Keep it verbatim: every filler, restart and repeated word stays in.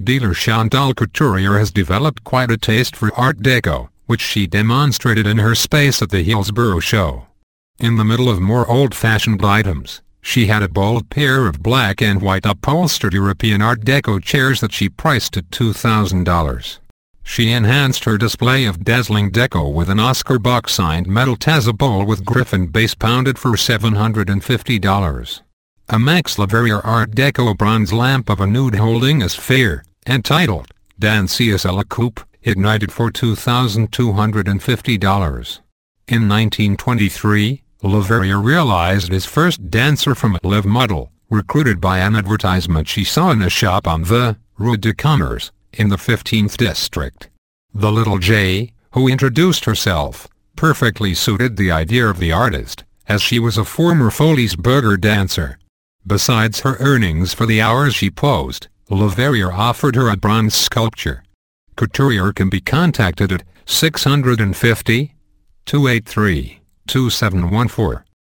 dealer Chantal Couturier has developed quite a taste for Art Deco, which she demonstrated in her space at the Hillsborough show. In the middle of more old-fashioned items, she had a bold pair of black and white upholstered European Art Deco chairs that she priced at two thousand dollars. She enhanced her display of dazzling deco with an Oscar box-signed metal Tazza bowl with Griffin base pounded for seven hundred fifty dollars. A Max Laverier Art Deco bronze lamp of a nude holding as fair, entitled Danseuse à la Coupe, ignited for two thousand two hundred fifty dollars. In nineteen twenty-three, Laverier realized his first dancer from a live model, recruited by an advertisement she saw in a shop on the Rue de Commerce, in the fifteenth district. The little J, who introduced herself, perfectly suited the idea of the artist, as she was a former Foley's Burger dancer. Besides her earnings for the hours she posed, Laverier offered her a bronze sculpture. Couturier can be contacted at six five zero, two eight three, two seven one four.